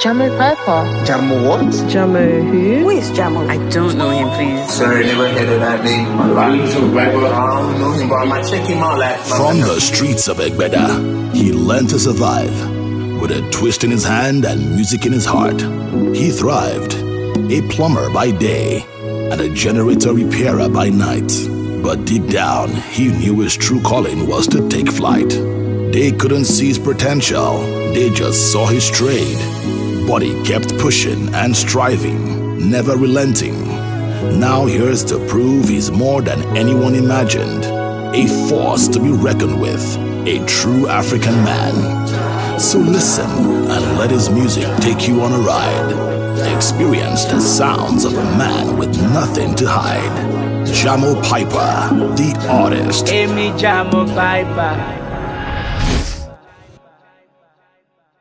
Jamo Piper. Jamo what? Jamo who? Who is Jamo? I don't know him, please. Sorry, never heard of that name in my life. I don't know him, but I might check him out. From the streets of Egbeda, he learned to survive. With a twist in his hand and music in his heart, he thrived. A plumber by day and a generator repairer by night. But deep down, he knew his true calling was to take flight. They couldn't see his potential, they just saw his trade. But he kept pushing and striving, never relenting. Now here's to prove he's more than anyone imagined. A force to be reckoned with, a true African man. So listen and let his music take you on a ride. Experience the sounds of a man with nothing to hide. Jamo Piper, the artist. Amy Jamo Piper.